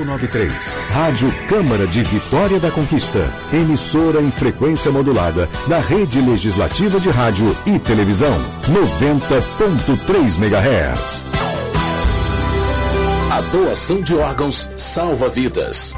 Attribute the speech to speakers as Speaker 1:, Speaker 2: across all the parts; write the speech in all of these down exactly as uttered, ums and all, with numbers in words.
Speaker 1: cinco nove três. Rádio Câmara de Vitória da Conquista. Emissora em frequência modulada da Rede Legislativa de Rádio e Televisão. noventa ponto três megahertz.
Speaker 2: A doação de órgãos salva vidas.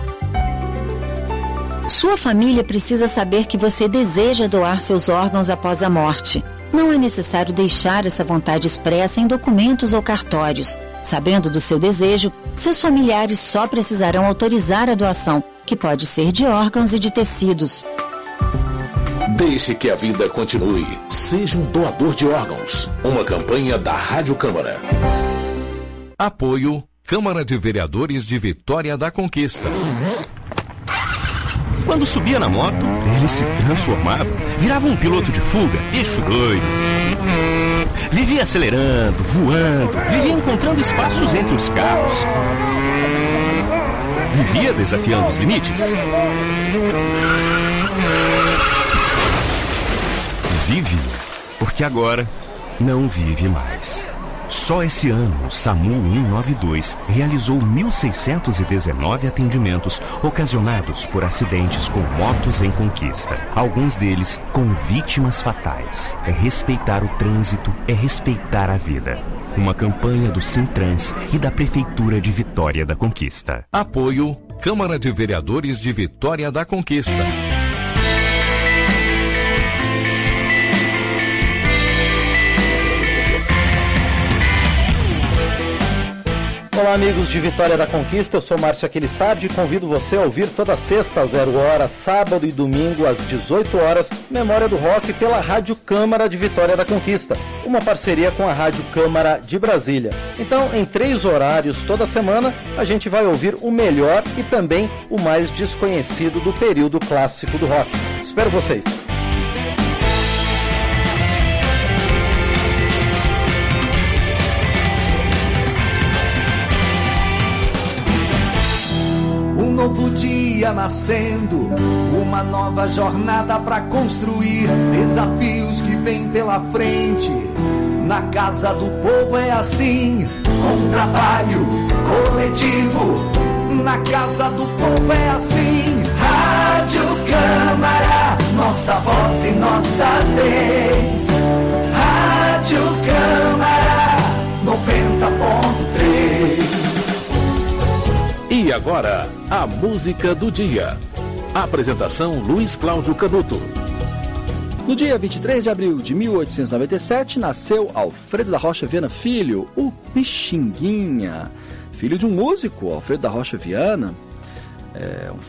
Speaker 3: Sua família precisa saber que você deseja doar seus órgãos após a morte. Não é necessário deixar essa vontade expressa em documentos ou cartórios. Sabendo do seu desejo, seus familiares só precisarão autorizar a doação, que pode ser de órgãos e de tecidos.
Speaker 2: Deixe que a vida continue. Seja um doador de órgãos. Uma campanha da Rádio Câmara.
Speaker 1: Apoio Câmara de Vereadores de Vitória da Conquista.
Speaker 4: Quando subia na moto, ele se transformava, virava um piloto de fuga, eixo doido. Vivia acelerando, voando, vivia encontrando espaços entre os carros. Vivia desafiando os limites. Vive, porque agora não vive mais. Só esse ano, o SAMU cento e noventa e dois realizou mil seiscentos e dezenove atendimentos ocasionados por acidentes com motos em conquista. Alguns deles com vítimas fatais. É respeitar o trânsito, é respeitar a vida. Uma campanha do Sintrans e da Prefeitura de Vitória da Conquista.
Speaker 1: Apoio Câmara de Vereadores de Vitória da Conquista.
Speaker 5: Olá, amigos de Vitória da Conquista, eu sou Márcio Aquilissardi e convido você a ouvir toda sexta às zero hora, sábado e domingo às dezoito horas, Memória do Rock pela Rádio Câmara de Vitória da Conquista, uma parceria com a Rádio Câmara de Brasília. Então, em três horários toda semana, a gente vai ouvir o melhor e também o mais desconhecido do período clássico do rock. Espero vocês!
Speaker 6: Um novo dia nascendo, uma nova jornada pra construir, desafios que vêm pela frente. Na casa do povo é assim, com trabalho coletivo. Na casa do povo é assim, Rádio Câmara, nossa voz e nossa vez. Rádio Câmara, noventa ponto três.
Speaker 2: E agora, a música do dia. Apresentação Luiz Cláudio Canuto.
Speaker 7: No dia vinte e três de abril de mil oitocentos e noventa e sete, nasceu Alfredo da Rocha Viana Filho, o Pixinguinha. Filho de um músico, Alfredo da Rocha Viana, é um